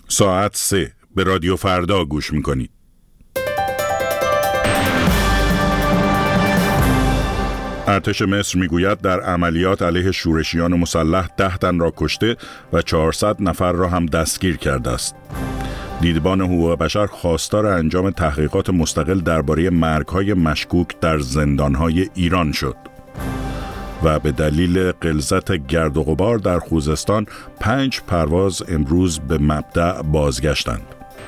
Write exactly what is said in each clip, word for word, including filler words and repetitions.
ساعت سه به رادیو فردا گوش میکنید. ارتش مصر میگوید در عملیات علیه شورشیان مسلح ده تن را کشته و چهارصد نفر را هم دستگیر کرده است. دیدبان حقوق بشر خواستار انجام تحقیقات مستقل درباره مرگ‌های مشکوک در زندان‌های ایران شد. و به دلیل غلظت گرد و غبار در خوزستان پنج پرواز امروز به مبدأ بازگشتند.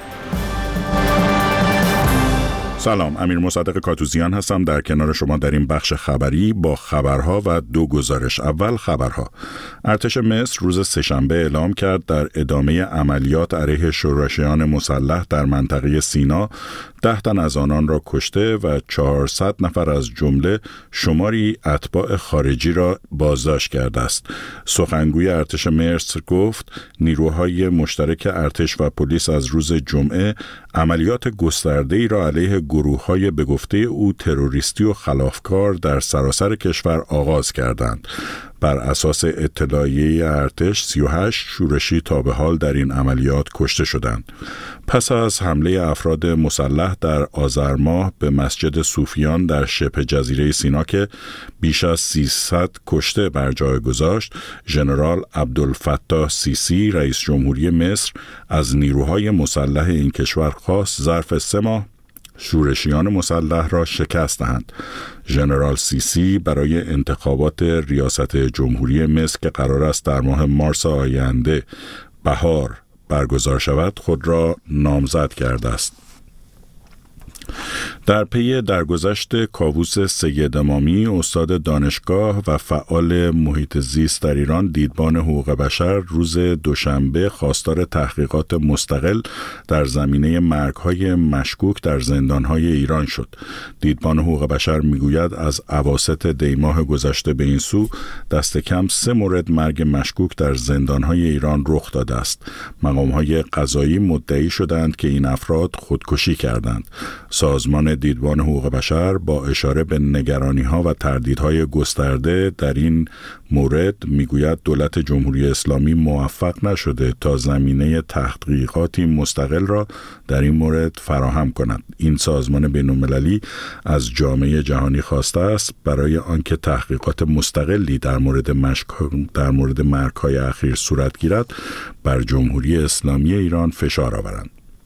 سلام، امیر مصدق کاتوزیان هستم در کنار شما در این بخش خبری با خبرها و دو گزارش. اول خبرها. ارتش مصر روز سه‌شنبه اعلام کرد در ادامه عملیات علیه شورشیان مسلح در منطقه سینا ده تن از آنان را کشته و چهارصد نفر از جمله شماری اتباع خارجی را بازداشت کرده است. سخنگوی ارتش مصر گفت نیروهای مشترک ارتش و پلیس از روز جمعه عملیات گسترده‌ای را علیه گروه‌های به گفته او تروریستی و خلافکار در سراسر کشور آغاز کردند. بر اساس اطلاعیه ارتش سی و هشت شورشی تا به حال در این عملیات کشته شدند. پس از حمله افراد مسلح در آذر ماه به مسجد صوفیان در شبه جزیره سینا که بیش از سیصد کشته بر جای گذاشت، ژنرال عبدالفتاح سیسی رئیس جمهوری مصر از نیروهای مسلح این کشور خواست ظرف سه ماه شورشیان مسلح را شکست دهند. ژنرال سیسی برای انتخابات ریاست جمهوری مصر که قرار است در ماه مارس آینده بهار برگزار شود خود را نامزد کرده است. در پی درگذشت کاووس سید امامی، استاد دانشگاه و فعال محیط زیست در ایران، دیدبان حقوق بشر روز دوشنبه خواستار تحقیقات مستقل در زمینه مرگ‌های مشکوک در زندان‌های ایران شد. دیدبان حقوق بشر میگوید از اواسط دیماه گذشته به این سو دست کم سه مورد مرگ مشکوک در زندان‌های ایران رخ داده است. مقام‌های قضایی مدعی شدند که این افراد خودکشی کردند. سازمان دیدبان حقوق بشر با اشاره به نگرانی‌ها و تردیدهای گسترده در این مورد میگوید دولت جمهوری اسلامی موفق نشده تا زمینه تحقیقاتی مستقل را در این مورد فراهم کند. این سازمان بین‌المللی از جامعه جهانی خواسته است برای آنکه تحقیقات مستقلی در مورد مشک در مورد مرگ‌های اخیر صورت گیرد بر جمهوری اسلامی ایران فشار آورند.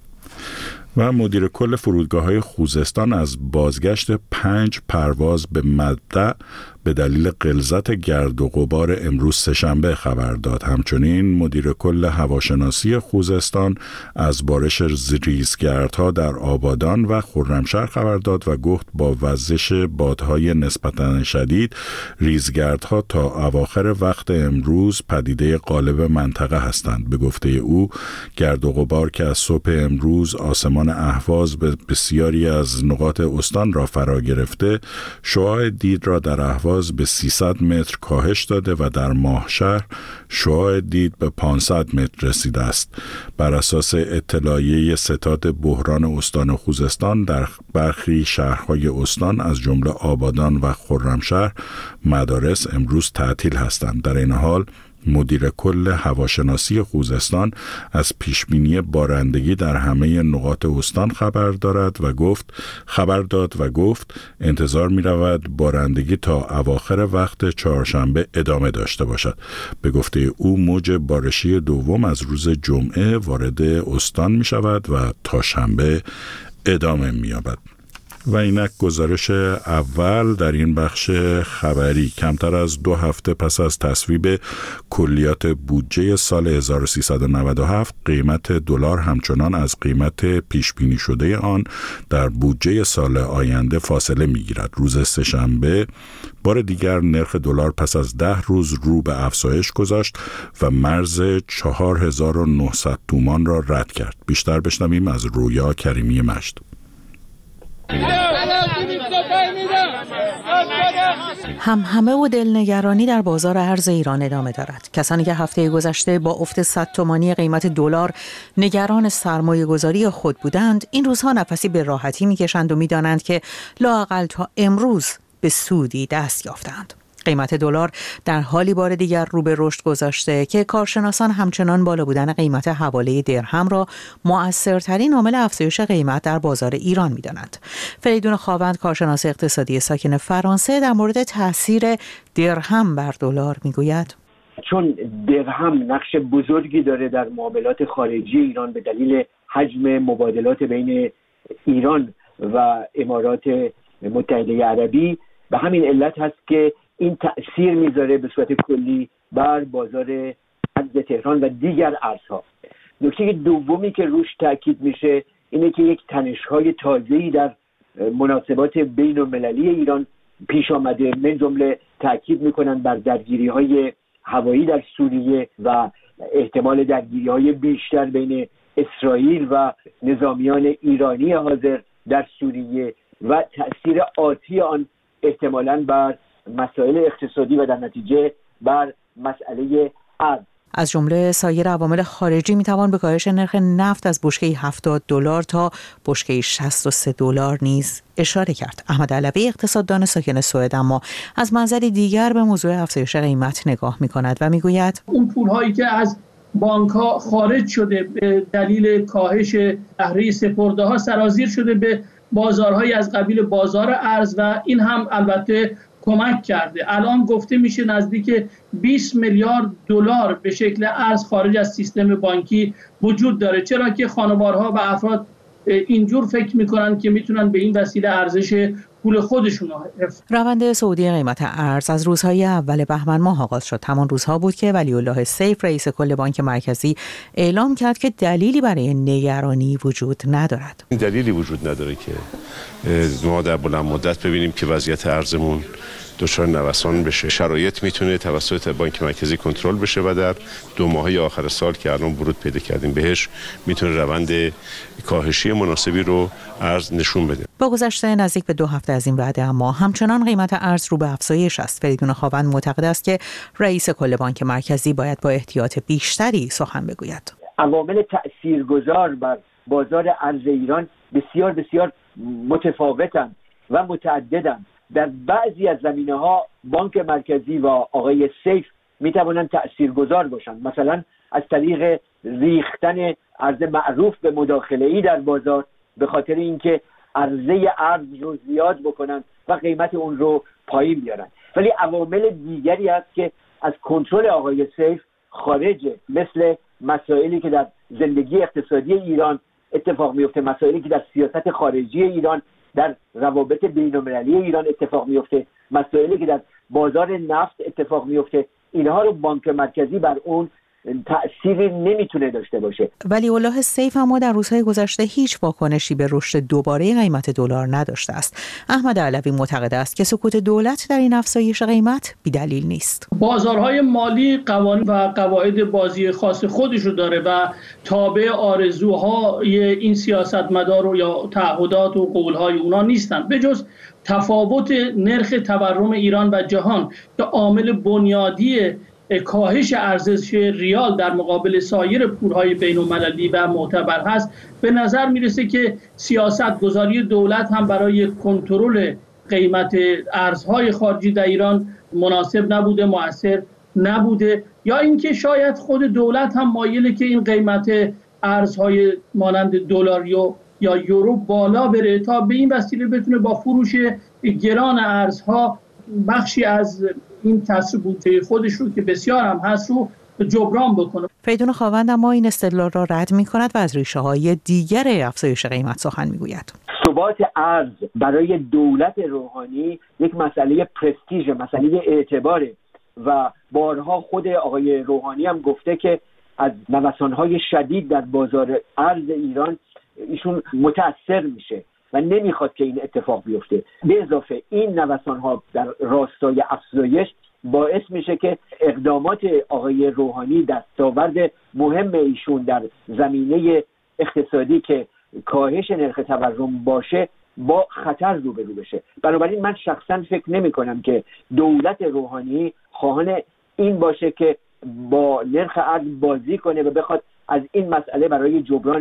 و مدیر کل فرودگاه‌های خوزستان از بازگشت پنج پرواز به مبدأ به دلیل غلظت گرد و غبار امروز سه‌شنبه خبر داد. همچنین مدیر کل هواشناسی خوزستان از بارش ریزگردها در آبادان و خرمشهر خبر داد و گفت با وزش بادهای نسبتاً شدید ریزگردها تا اواخر وقت امروز پدیده غالب منطقه هستند. به گفته او گرد و غبار که از صبح امروز آسمان اهواز به بسیاری از نقاط استان را فرا گرفته، شعاع دید را در اهواز به سیصد متر کاهش داده و در ماهشهر شعاع دید به پانصد متر رسیده است. بر اساس اطلاعیه ستاد بحران استان خوزستان در برخی شهرهای استان از جمله آبادان و خرمشهر مدارس امروز تعطیل هستند. در این حال مدیر کل هواشناسی خوزستان از پیشبینی بارندگی در همه نقاط استان خبر دارد و گفت خبر داد و گفت انتظار می رود بارندگی تا اواخر وقت چهارشنبه ادامه داشته باشد. به گفته او موج بارشی دوم از روز جمعه وارد استان می شود و تا شنبه ادامه می یابد. و اینک گزارش اول در این بخش خبری. کمتر از دو هفته پس از تصویب کلیات بودجه سال هزار و سیصد و نود و هفت، قیمت دلار همچنان از قیمت پیش بینی شده آن در بودجه سال آینده فاصله می‌گیرد. روز سه‌شنبه بار دیگر نرخ دلار پس از ده روز رو به افزایش گذاشت و مرز چهار هزار و نهصد تومان را رد کرد. بیشتر بشنویم از رویا کریمی مجد. هم همه و دلنگرانی در بازار ارز ایران ادامه دارد. کسانی که هفته گذشته با افت صد تومانی قیمت دلار نگران سرمایه گذاری خود بودند، این روزها نفسی به راحتی میکشند و میدانند که لااقل تا امروز به سودی دست یافتند. قیمت دلار در حالی بار دیگر رو به رشد گذاشته که کارشناسان همچنان بالا بودن قیمت حواله درهم را مؤثرترین عامل افزایش قیمت در بازار ایران می‌دانند. فریدون خاوند، کارشناس اقتصادی ساکن فرانسه، در مورد تاثیر درهم بر دلار میگوید: چون درهم نقش بزرگی داره در معاملات خارجی ایران به دلیل حجم مبادلات بین ایران و امارات متحده عربی، به همین علت هست که این تأثیر میذاره به صورت کلی بر بازار ارز تهران و دیگر ارزها. نکته دومی که روش تاکید میشه اینه که یک تنش‌های تازه‌ای در مناسبات بین المللی ایران پیش آمده. من جمله تاکید میکنن بر درگیری‌های هوایی در سوریه و احتمال درگیری‌های بیشتر بین اسرائیل و نظامیان ایرانی حاضر در سوریه و تأثیر آتی آن احتمالاً بر مسائل اقتصادی و در نتیجه بر مسئله ارز. از جمله سایر عوامل خارجی میتوان به کاهش نرخ نفت از بشکه هفتاد دلار تا بشکه شصت و سه دلار نیز اشاره کرد. احمد علوی، اقتصاددان ساکن سوئد، اما از منظری دیگر به موضوع افزایش قیمت نگاه میکند و میگوید اون پولهایی که از بانک‌ها خارج شده به دلیل کاهش بهره سپرده‌ها سرازیر شده به بازارهایی از قبیل بازار ارز و این هم البته کمک کرده. الان گفته میشه نزدیک بیست میلیارد دلار به شکل ارز خارج از سیستم بانکی وجود داره، چرا که خانوارها و افراد اینجور فکر میکنن که میتونن به این وسیله ارزش پول خودشون رو حفظ. روند صعودی قیمت ارز از روزهای اول بهمن ماه آغاز شد. همان روزها بود که ولی الله سیف، رئیس کل بانک مرکزی، اعلام کرد که دلیلی برای نگرانی وجود ندارد. دلیلی وجود نداره که ما در بلند مدت ببینیم که وضعیت ارزمون دچار نوسان بشه. شرایط میتونه توسط بانک مرکزی کنترل بشه و در دو ماهه آخر سال که الان ورود پیدا کردیم بهش میتونه روند کاهشی مناسبی رو ارز نشون بده. با گذشته نزدیک به دو هفته از این وعده اما همچنان قیمت ارز رو به افزایش است. فریدون خاوند معتقد است که رئیس کل بانک مرکزی باید با احتیاط بیشتری سخن بگوید. عوامل تاثیرگذار بر بازار ارز ایران بسیار بسیار متفاوتند و متعددند. در بعضی از زمینه‌ها بانک مرکزی و آقای سیف میتوانند تاثیرگذار باشند، مثلا از طریق ریختن ارز معروف به مداخله‌ای در بازار به خاطر اینکه عرضه ارز رو زیاد بکنند و قیمت اون رو پایین بیارن. ولی عوامل دیگری هست که از کنترل آقای سیف خارجه، مثل مسائلی که در زندگی اقتصادی ایران اتفاق میفته، مسائلی که در سیاست خارجی ایران، در روابط بین‌المللی ایران اتفاق میفته، مسائلی که در بازار نفت اتفاق میفته. اینها رو بانک مرکزی بر اون تأثیری نمیتونه داشته باشه. ولی الله سیف اما در روزهای گذشته هیچ واکنشی به رشد دوباره قیمت دلار نداشته است. احمد علوی معتقد است که سکوت دولت در این افزایش قیمت بی‌دلیل نیست. بازارهای مالی قوانین و قواعد بازی خاص خودش رو داره و تابع آرزوهای این سیاستمدار و یا تعهدات و قولهای اونا نیستن، به جز تفاوت نرخ تورم ایران و جهان که عامل بنیادی کاهش ارزش ریال در مقابل سایر پولهای بین‌المللی و معتبر هست. به نظر میرسه که سیاست گذاری دولت هم برای کنترل قیمت ارزهای خارجی در ایران مناسب نبوده، مؤثر نبوده، یا اینکه شاید خود دولت هم مایله که این قیمت ارزهای مانند دلار یا یورو بالا بره تا به این وسیله بتونه با فروش گران ارزها بخشی از این کسر بودجه خودش رو که بسیار هم هست رو جبران بکنه. فریدون خاوند اما این استدلال را رد می کند و از ریشه های دیگر افزایش قیمت سخن می گوید. ثبات ارز برای دولت روحانی یک مسئله پرستیژ، مسئله اعتباره و بارها خود آقای روحانی هم گفته که از نوسان‌های شدید در بازار ارز ایران ایشون متأثر میشه و نمیخواد که این اتفاق بیفته. به اضافه این نوسان‌ها در راستای افزایش باعث میشه که اقدامات آقای روحانی، دستاورد مهم ایشون در زمینه اقتصادی که کاهش نرخ تورم باشه، با خطر روبرو بشه. بنابراین من شخصا فکر نمی کنم که دولت روحانی خواهان این باشه که با نرخ ارز بازی کنه و بخواد از این مسئله برای جبران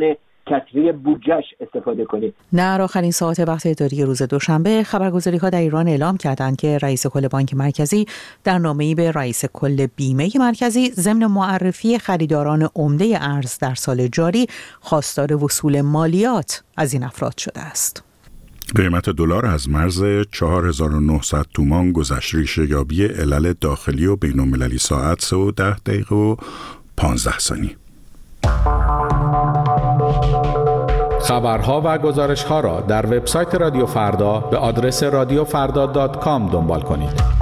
کسری بودجهش استفاده کنه. در آخرین ساعت وقت اداری روز دوشنبه خبرگزاری‌ها در ایران اعلام کردند که رئیس کل بانک مرکزی در نامه‌ای به رئیس کل بیمه مرکزی ضمن معرفی خریداران عمده ارز در سال جاری خواستار وصول مالیات از این افراد شده است. قیمت دلار از مرز چهار هزار و نهصد تومان گذشت. ریشه یابی علل داخلی و بین‌المللی ساعت سه و ده دقیقه و پانزده ثانیه. خبرها و گزارش‌ها را در وبسایت رادیو فردا به آدرس رادیو فردا دات کام دنبال کنید.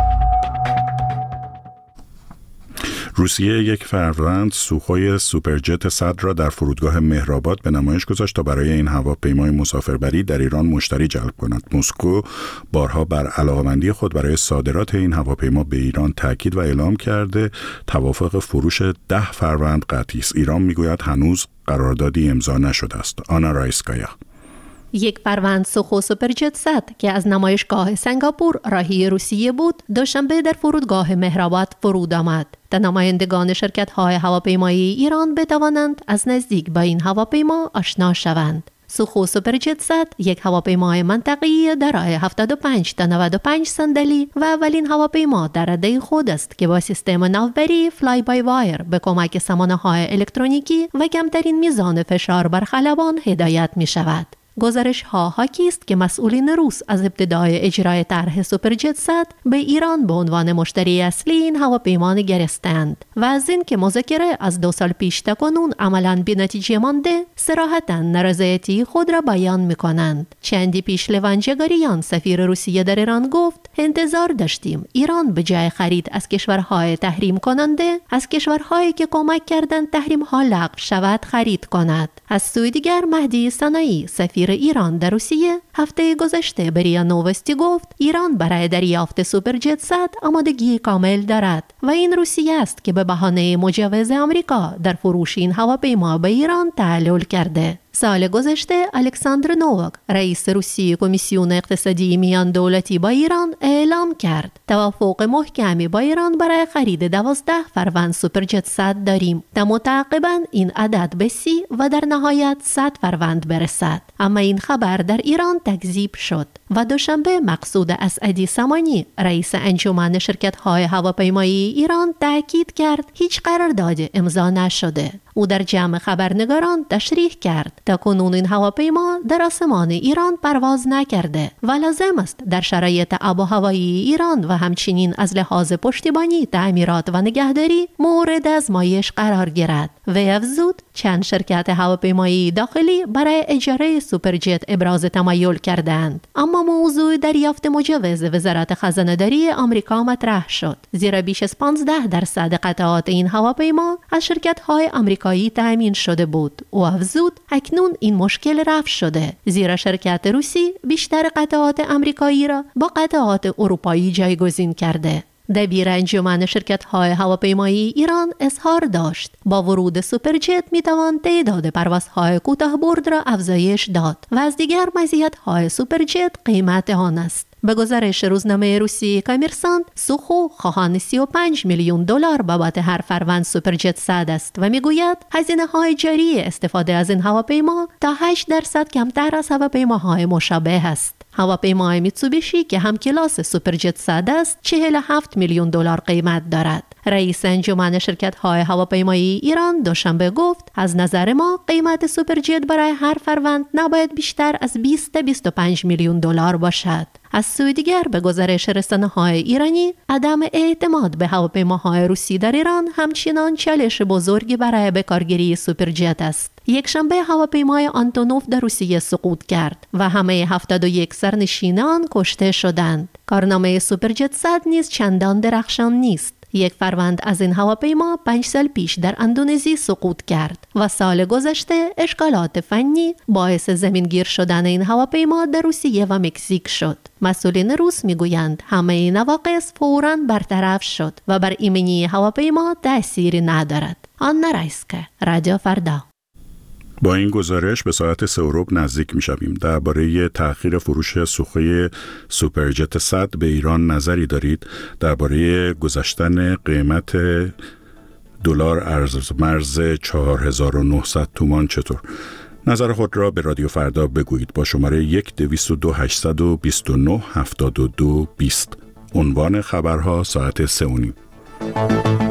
روسیه یک فروند سوخوی سوپرجت صد را در فرودگاه مهرآباد به نمایش گذاشت تا برای این هواپیمای مسافربری در ایران مشتری جلب کند. مسکو بارها بر علاقه‌مندی خود برای صادرات این هواپیما به ایران تاکید و اعلام کرده توافق فروش ده فروند قطعی است. ایران میگوید هنوز قراردادی امضا نشده است. آنا رایسکایا: یک فروند سوخو سوپرجت صد که از نمایشگاه سنگاپور راهی روسیه بود، دوشنبه در فرودگاه مهرآباد فرود آمد. تا نمایندگان شرکت‌های هواپیمایی ایران بتوانند از نزدیک با این هواپیما آشنا شوند. سوخو سوپرجت صد یک هواپیمای منطقه‌ای دارای هفتاد و پنج تا نود و پنج صندلی و اولین هواپیما در رده خود است که با سیستم ناوبری فلای بای وایر به کمک سامانه‌های الکترونیکی و کمترین میزان فشار بر خلبان هدایت می‌شود. گزارش ها حاکی است که مسئولین روس از ابتدای اجرای طرح سوپرجت صد به ایران به عنوان مشتری اصلی این هواپیما نگرستند و از این که مذاکره از دو سال پیش تا کنون عملاً بی نتیجه مانده، صراحتاً نارضایتی خود را بیان می‌کنند. چندی پیش لوان جگاریان سفیر روسیه در ایران گفت انتظار داشتیم ایران به جای خرید از کشورهای تحریم کننده از کشورهایی که کمک کردند تحریم ها لغو شود خرید کند. از سوی دیگر مهدی سنایی سفیر ایران در روسیه هفته گذشته به ریا نووستی گفت ایران برای دریافت سوپرجت صد آمادگی کامل دارد و این روسیه است که به بهانه مجوز آمریکا در فروش این هواپیما به ایران تعلل کرده. سال گذشته الکساندر نوواک رئیس روسیه کمیسیون اقتصادی میان دولتی با ایران اعلام کرد توافق محکمی با ایران برای خرید دوازده فروند سوپرجت صد داریم تا متعاقباً این عدد به سی و در نهایت صد فروند برسد. اما این خبر در ایران تکذیب شد و دوشنبه مقصود اسعدی سمانی رئیس انجمن شرکت‌های هواپیمایی ایران تاکید کرد هیچ قرارداد امضا نشده. او در جمع خبرنگاران تشریح کرد تا کنون این هواپیما در آسمان ایران پرواز نکرده و لازم است در شرایط آب و هوایی ایران و همچنین از لحاظ پشتیبانی تعمیرات و نگهداری مورد آزمایش قرار گیرد. وی افزود چند شرکت هواپیمایی داخلی برای اجاره سوپرجت ابراز تمایل کردند، اما موضوع دریافت مجوز وزارت خزانه‌داری آمریکا مطرح شد، زیرا بیش از پانزده درصد قطعات این هواپیما از شرکت‌های آمریکایی تامین شده بود. او افزود اکنون این مشکل رفع شده، زیرا شرکت روسی بیشتر قطعات آمریکایی را با قطعات اروپایی جایگزین کرده. دبیر انجمن شرکت‌های هواپیمایی ایران اظهار داشت با ورود سوپرجت می‌توان تعداد پروازهای کوتاه‌برد را افزایش داد و از دیگر مزیت‌های سوپرجت قیمت آن است. به گزارش روزنامه روسی کامرسانت، سوخو خواهان سی و پنج میلیون دلار بابت هر فروند سوپرجت صد است و میگوید هزینه‌های جاری استفاده از این هواپیما تا هشت درصد کمتر از هواپیماهای مشابه است. هواپیمای میتسوبیشی که هم کلاس سوپرجت صد است چهل و هفت میلیون دلار قیمت دارد. رئیس انجمن شرکت‌های هواپیمایی ایران دوشنبه گفت از نظر ما قیمت سوپرجت برای هر فروند نباید بیشتر از بیست تا بیست و پنج میلیون دلار باشد. از سوی دیگر به گزارش رسانه‌های ایرانی عدم اعتماد به هواپیماهای روسی در ایران همچنان چالش بزرگی برای بکارگیری سوپرجت است. یک شنبه هواپیمای آنتونوف در روسیه سقوط کرد و همه هفتاد و یک سرنشین آن کشته شدند. کارنامه سوپرجت صد نیز چندان درخشان نیست. یک فروند از این هواپیما پنج سال پیش در اندونزی سقوط کرد و سال گذشته اشکالات فنی باعث زمینگیر شدن این هواپیما در روسیه و مکزیک شد. مسئولین روس میگویند همه این نواقص فوراً برطرف شد و بر ایمنی هواپیما تأثیری ندارد. آنا رایسکایا، رادیو فردا. با این گزارش به ساعت سه و ربع نزدیک می‌شویم. درباره تأخیر فروش سوخوی سوپرجت صد به ایران نظری دارید؟ درباره گذشتن قیمت دلار ارز مرز چهار هزار و نهصد تومان چطور؟ نظر خود را به رادیو فردا بگویید با شماره یک دویست و دو هشتصد و بیست و نه هفتاد و دو بیست. عنوان خبرها ساعت سه و نیم.